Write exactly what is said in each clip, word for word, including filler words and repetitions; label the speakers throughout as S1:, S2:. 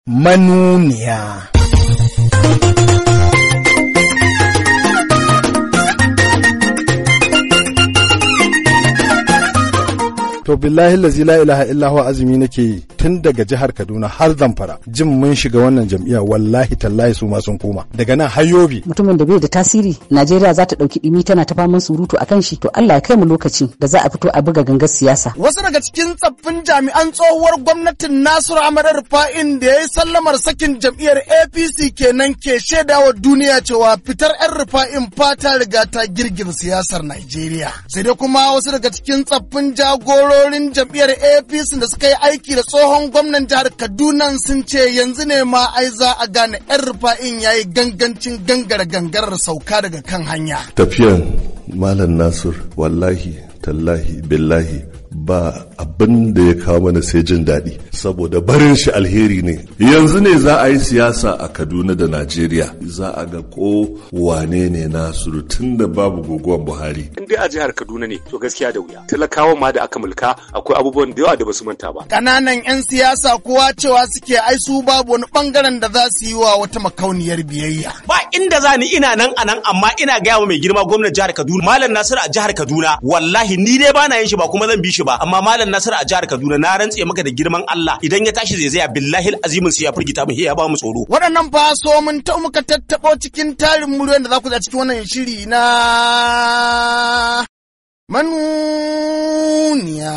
S1: manuniya. To billahi lazi la ilaha illa huwa azumi nake yi tun daga jihar Kaduna har Zamfara jin mun shiga wannan jam'iyya wallahi tallahi su ma sun koma daga nan har Yobe.
S2: Mutumin da bai da tasiri Najeriya za ta dauki dimi tana ta faman surutu akan shi to Allah ya kai mu lokacin da za a fito a buga gangar siyasa.
S1: Wasu daga cikin tsaffin jami'an tsohuwar gwamnatin Nasiru Ahmad Rufa'in da yayi sallamar sakin jam'iyyar A P C kenan ke shaidawa duniya cewa fitar ƴan Rufa'in fata riga ta girgiza siyasar Najeriya. Sai dai kuma wasu daga cikin tsaffin jagororin jam'iyyar A P C da suka yi aiki da tsohon gwamnan jihar Kaduna sun ce yanzu ne ma ai za a gane ƴan Rufa'in yayi gangancin gangara gangarar sauka daga kan hanya.
S3: Tafiyan Malam Nasir wallahi tallahi billahi ba abin da ya kawo mana sai jin daɗi saboda barin shi alheri ne. Yanzu ne za a yi siyasa a Kaduna da Najeriya, za a ga ko wane ne Nasiru tun da babu guguwan Buhari.
S4: In dai a jihar Kaduna ne to gaskiya da wuya. Talakawan ma da aka mulka akwai abubuwan da yawa da basu manta ba.
S1: Kananan 'yan siyasa kowa cewa suke ai su babu wani bangaren da za su yi wa wata makauniyar biyayya.
S5: Ba inda za ni ina nan anan amma ina gaya wa mai girma gwamnan jihar Kaduna Malam Nasiru a jihar Kaduna wallahi ni dai bana yin shi ba kuma zan bi shi ba amma Malam Nasiru a jihar Kaduna na rantse maka da girman Allah idan ya tashi zai zaya billahi azimin sai ya firgita mu ya ba mu tsoro.
S1: Waɗannan fa so mun ta muka tattabo cikin tarin muryoyin da za ku za cikin wannan shiri na manuniya.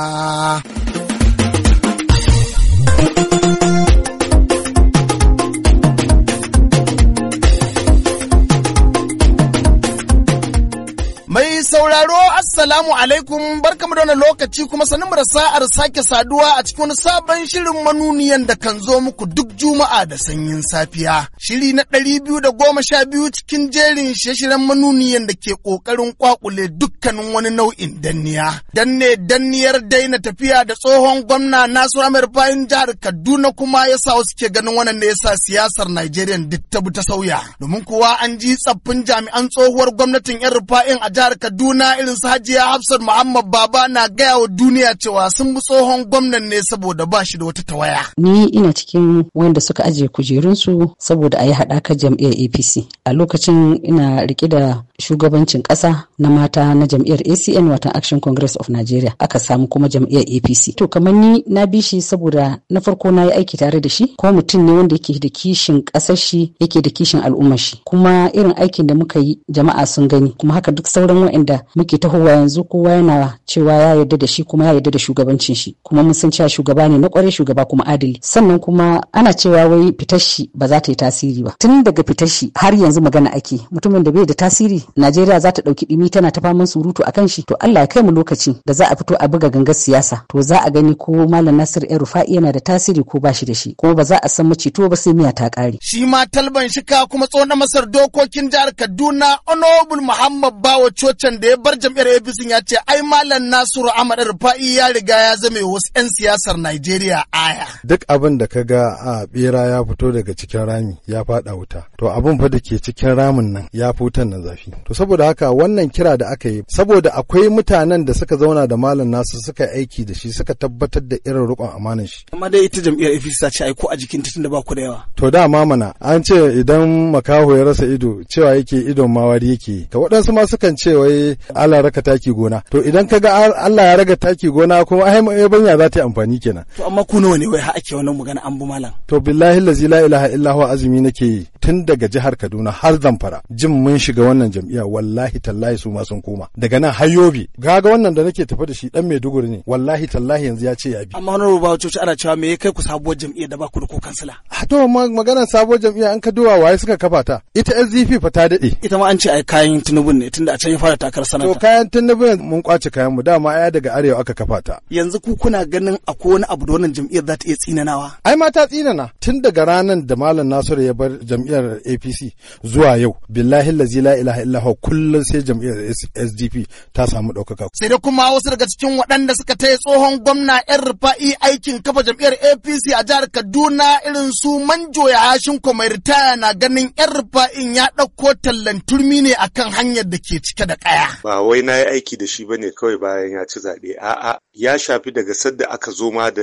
S1: Mai sauraro assalamu alaikum barkamu da wannan lokaci kuma sanin mu da sa'ar sake saduwa a cikin wani sabon shirin manuniyan da kan zo muku duk juma'a da sanyin safiya. Shiri na ɗari biyu da goma sha biyu cikin jerin shirye-shiryen manuniyan da ke ƙoƙarin ƙwaƙule dukkanin wani nau'in danniya. Danne danniyar daina tafiya da tsohon gwamna Nasiru Ahmad Rufa'in jihar Kaduna kuma ya sa wasu ke ganin wannan ne yasa siyasar Najeriya duk ta bi ta sauya. Domin kuwa an ji tsaffin jami'an tsohuwar gwamnatin ƴan Rufa'in a jihar Kaduna irin su Hajiya Hafsat Muhammad Baba na gaya wa duniya cewa sun bi tsohon gwamnan ne saboda ba shi da wata tawaya.
S2: Ni ina cikin wanda suka ajiye kujerunsu saboda a yi haɗakar jam'iyyar A P C. A lokacin ina riƙe da shugabancin ƙasa na mata na jam'iyyar A C N watan Action Congress of Nigeria aka samu kuma jam'iyyar A P C. To kamar ni na bi shi saboda na farko na yi aiki tare da shi ko mutum ne wanda yake da kishin ƙasar shi yake da kishin al'ummar shi kuma irin aikin da muka yi jama'a sun gani kuma haka duk sauran waɗanda muke tahowa yanzu kowa yana cewa ya yarda da shi kuma ya yarda da shugabancin shi kuma mun san cewa shugaba ne na ƙwarai shugaba kuma adali sannan kuma ana cewa wai fitar shi ba za ta yi tasiri ba tun daga fitar shi har yanzu magana ake mutumin da bai da tasiri Najeriya za ta ɗauki ɗimi tana ta faman surutu akan shi to Allah ya kai mu lokacin da za a fito a buga gangar siyasa to za a gani ko Malam Nasiru El Rufai yana da tasiri ko ba shi da shi kuma ba za a san macito ba sai miya ta ƙare.
S1: Shi ma talban shika kuma tsohon masar dokokin jihar Kaduna Honorable Muhammad Bawo Cocan da ya bar jam'iyyar A P C ya ce ai Malam Nasiru Ahmad Rufai ya riga ya zame wasu 'yan siyasar Najeriya aya.
S6: Duk abin da kaga a bera ya fito daga cikin rami ya fada wuta to abin fa da ke cikin ramin nan ya fi wutan nan zafi. To saboda haka wannan kira da aka yi saboda akwai mutanen da suka zauna da Malam Nasu suka aiki da shi suka tabbatar da irin rikon amanar shi.
S1: Amma dai ita jam'iyyar A P C ta ce ai ko a jikin tunda ba ku da yawa.
S6: To da mana an ce idan makaho ya rasa ido cewa yake idon mawari yake. To waɗansu ma sukan ce wai Allah raka taki gona. To idan kaga Allah ya raga taki gona kuma ai banya za ta yi amfani kenan.
S1: To amma ku nawa ne wai har ake wannan magana an bu malam.
S6: To billahi lazi la ilaha illa huwa azumi nake yi tun daga jihar Kaduna har Zamfara jin mun shiga wannan jam'iyya wallahi tallahi su ma sun koma daga nan har Yobe kaga wannan da nake tafi da shi dan Maiduguri ne wallahi tallahi yanzu ya ce ya bi.
S1: Amma wannan rubawa coci ana cewa me ya kai ku sabuwar jam'iyya da ba ku da ko kansila.
S6: To maganar sabuwar jam'iyya an ka duwa waye suka kafa ta ita S D P fa ta dade.
S1: Ita ma an ce ai kayan Tinubu ne tunda a can ya fara takarar sanata.
S6: To kayan Tinubu mun kwace kayan mu dama aya daga arewa aka kafa ta.
S1: Yanzu ku kuna ganin akwai wani abu da wannan jam'iyyar za ta iya tsinanawa.
S6: Ai ma ta tsinana tun daga ranar da Malam Nasiru ya bar jam'iyyar A P C zuwa yau billahi lazi la ilaha illa huwa kullun sai jam'iyyar S D P ta samu ɗaukaka.
S1: Sai da kuma wasu daga cikin waɗanda suka taya tsohon gwamna ‘yan Rufa'i aikin kafa jam'iyyar A P C a jihar Kaduna irin su Manjo ya hashin mai ritaya na ganin ‘yan Rufa'in ya ɗauko tallan turmi ne akan hanyar da ke cike da ƙaya.
S4: Ba wai na yi aiki da shi bane kawai bayan ya ci zaɓe, a'a ya shafi daga sadda aka zo ma da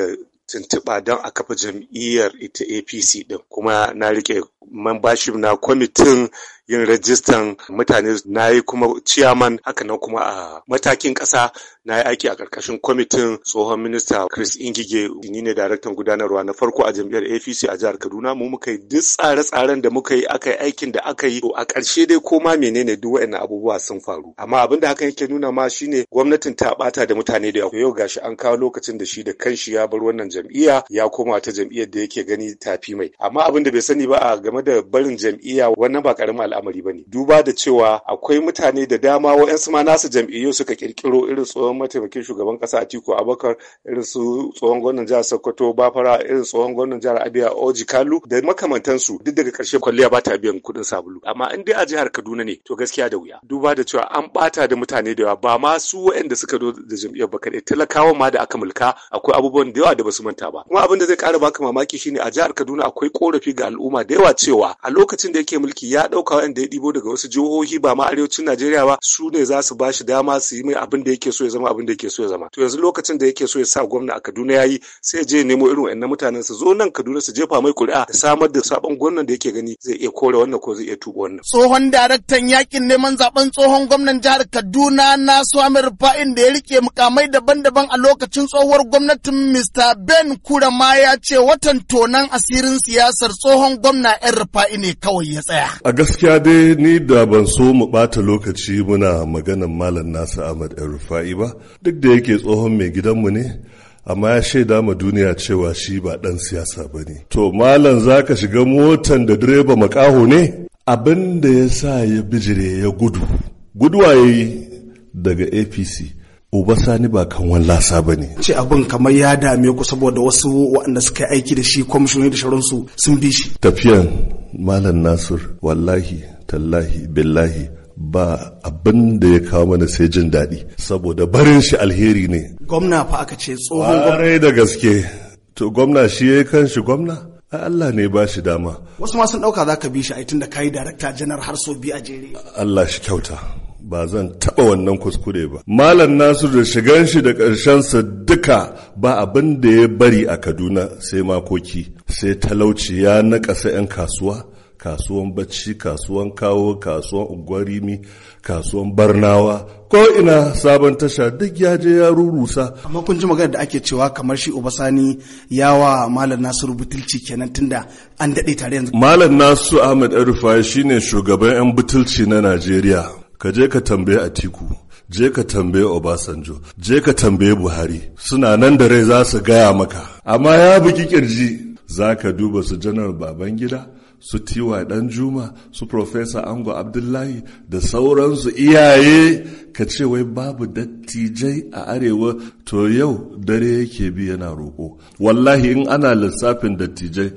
S4: tuntuɓa don a kafa jam'iyyar ita A P C ɗin, kuma na rike membership na kwamitin yin rajistan mutane, na yi kuma chairman, haka nan kuma a matakin ƙasa na yi aiki a ƙarƙashin kwamitin tsohon minista Chris Ingige. Ni ne daraktan gudanarwa na farko a jam'iyyar A P C a jihar Kaduna. Mu muka yi duk tsare-tsaren da muka yi, aka yi aikin da aka yi. To a ƙarshe dai koma menene duk waɗannan abubuwa sun faru. Amma abin da hakan yake nuna ma shine gwamnatin ta ɓata da mutane da yawa. Yau gashi an kawo lokacin da shi da kanshi ya bar wannan jam'iyya ya koma ta jam'iyyar da yake gani tafi mai. Amma abin da bai sani ba a game da barin jam'iyya, wannan ba ƙaramin al'amari ba ne. Duba da cewa akwai mutane da dama waɗansu ma nasu jam'iyyu suka kirkiro, irin tsohon mataimakin shugaban ƙasa Atiku Abubakar, irin su tsohon gwamnan jihar Sokoto Bafara, irin tsohon gwamnan jihar Abia Oji Kalu da makamantansu. Duk daga ƙarshe kwalliya ba ta biyan kuɗin sabulu. Amma in dai a jihar Kaduna ne to gaskiya da wuya. Duba da cewa an ɓata da mutane da yawa, ba ma su waɗanda suka zo da jam'iyyar ba kaɗai, talakawan ma da aka mulka akwai abubuwan da yawa da basu manta ba. Kuma abin da zai ƙara baka mamaki shine a jihar Kaduna akwai ƙorafi ga al'umma da yawa cewa a lokacin da yake mulki ya ɗauka waɗanda ya ɗibo daga wasu jihohi ba ma arewacin Najeriya ba, su ne za su ba shi dama su yi mai abin da yake so ya zama abin da yake so ya zama. To yanzu lokacin da yake so ya sa gwamna a Kaduna yayi, sai je nemo irin waɗannan mutanen su zo nan Kaduna su jefa mai kuri'a da samar da sabon gwamnan da yake gani zai iya kore wannan ko zai iya tuba wannan.
S1: Tsohon daraktan yakin neman zaben tsohon gwamnan jihar Kaduna Nasu Amir Rufa'in da ya rike mukamai daban-daban a lokacin tsohuwar gwamnatin Mister Ben Kurama ya ce watan tonan asirin siyasar tsohon gwamna yan Rufa'i ne kawai ya tsaya.
S3: A gaskiya dai ni da ban so mu bata lokaci muna maganan Malam Nasu Ahmad yan Rufa'i ba, duk da yake tsohon mai gidanmu ne, amma ya shaida ma duniya cewa shi ba ɗan siyasa ba ne. To malam za ka shiga motan da direba makaho ne? Abin da ya sa ya bijire ya gudu, guduwa ya yi daga A P C. Uba Sani ba kan wallasa ba ne.
S1: Ce abin kamar ya dame ku saboda wasu waɗanda suka yi aiki da shi, kwamishinoni da sauransu sun bi shi.
S3: Tafiyan Malam Nasir wallahi tallahi billahi ba abin da ya kawo mana sai jin daɗi, saboda barin shi alheri ne.
S1: Gwamna fa aka ce tsohon
S3: gwamna da gaske. To gwamna shi ya kan shi gwamna? Allah ne ba shi dama.
S1: Wasu ma sun ɗauka za ka bi shi a tun da ka yi darakta janar har sau biyu a jere.
S3: Allah shi kyauta. Ba zan taɓa wannan kuskure ba. Malam Nasiru da shigan shi da ƙarshensa duka ba abin da ya bari a Kaduna sai makoki, sai talauci ya naƙasa 'yan kasuwa, kasuwan bacci, kasuwan kawo, kasuwan ungwarimi, kasuwan barnawa, ko ina sabon tasha duk ya je ya rurusa.
S1: Amma kun ji magana da ake cewa kamar shi Obasani yawa Malam Nasiru butulci kenan tunda an daɗe tare yanzu.
S3: Malam Nasiru Ahmed Rufai shine shugaban 'yan butulci na Najeriya. Ka je ka tambaye Atiku, je ka tambaye Obasanjo, je ka tambaye Buhari, suna nan da rai za su gaya maka. Amma ya buki kirji, za ka duba su Janar Babangida, su Tiwa Danjuma, su Profesa Ango Abdullahi da sauransu iyaye, ka ce wai babu dattijai a arewa. To yau dare yake bi yana roƙo. Wallahi in ana lissafin dattijai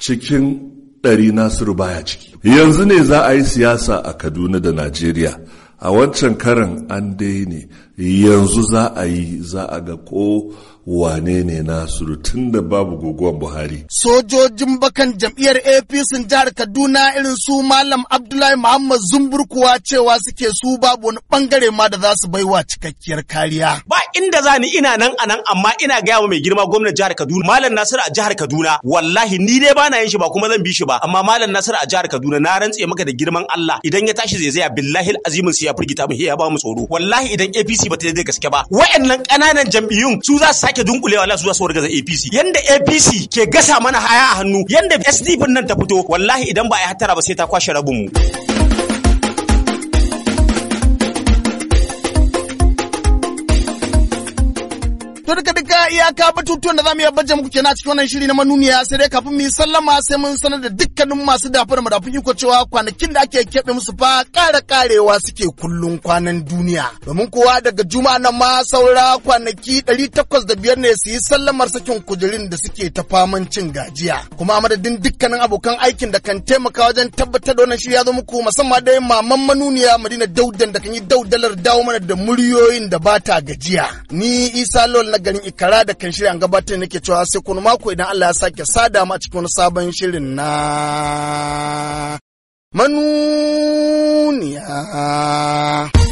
S3: cikin ɗari Nasiru baya ciki. Yanzu ne za a yi siyasa a Kaduna da Najeriya. A wancan karan an dai ne, yanzu za a yi, za a ga ko wane ne Nasiru tun da babu guguwan Buhari.
S1: Sojojin bakan jam'iyyar A P C jihar Kaduna irin su Malam Abdullahi Muhammad Zumbur kuwa cewa suke su babu wani bangare ma da za su baiwa cikakkiyar kariya.
S5: Ba inda za ni ina nan anan, amma ina gaya wa mai girma gwamnan jihar Kaduna Malam Nasiru a jihar Kaduna, wallahi ni dai bana yin shi ba kuma zan bi shi ba, amma Malam Nasiru a jihar Kaduna na rantse maka da girman Allah idan ya tashi zai zaya billahi azimin sai ya firgita mu ya ba mu tsoro. Wallahi idan A P C ba ta da gaske ba, wayannan kananan jam'iyyun su za su sake dunkulewa, Allah su za su wargaza A P C. Yanda A P C ke gasa mana haya a hannu, yanda S D P nan ta fito, wallahi idan ba a yi hattara ba sai ta kwashe rabin mu.
S1: To duka duka iyaka batutuwan da zamu iya baje muku kenan a cikin wannan shiri na manuniya, sai dai kafin mu yi sallama sai mun sanar da dukkanin masu dafa da madafun iko cewa kwanakin da ake keɓe musu fa ƙara ƙarewa suke kullun kwanan duniya. Domin kowa daga juma'a nan ma saura kwanaki ɗari takwas da biyar ne su yi sallamar sakin kujerun da suke ta faman cin gajiya. Kuma a madadin dukkanin abokan aikin da kan taimaka wajen tabbatar da wannan shiri ya zo muku, musamman dai maman manuniya Madina Daudan da kan yi daudalar dawo mana da muryoyin da ba ta gajiya. Ni Isa Lol na garin Ikara da kan shirya gabatar nake cewa sai kuma mako idan Allah ya sake sada mu a cikin wani sabon shirin na manuniya.